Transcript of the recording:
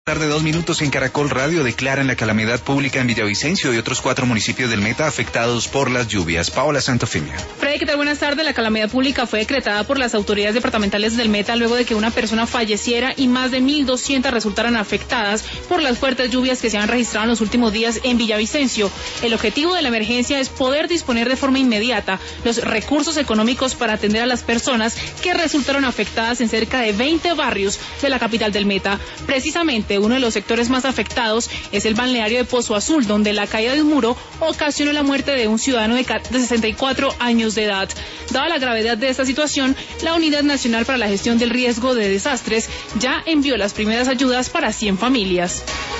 Tarde 2 minutos en Caracol Radio declaran la calamidad pública en Villavicencio y otros 4 municipios del Meta afectados por las lluvias. Paola Santofimia. Freddy, ¿qué tal? Buenas tardes. La calamidad pública fue decretada por las autoridades departamentales del Meta luego de que una persona falleciera y más de 1.200 resultaran afectadas por las fuertes lluvias que se han registrado en los últimos días en Villavicencio. El objetivo de la emergencia es poder disponer de forma inmediata los recursos económicos para atender a las personas que resultaron afectadas en cerca de 20 barrios de la capital del Meta. Precisamente, uno de los sectores más afectados es el balneario de Pozo Azul, donde la caída de un muro ocasionó la muerte de un ciudadano de 64 años de edad. Dada la gravedad de esta situación, la Unidad Nacional para la Gestión del Riesgo de Desastres ya envió las primeras ayudas para 100 familias.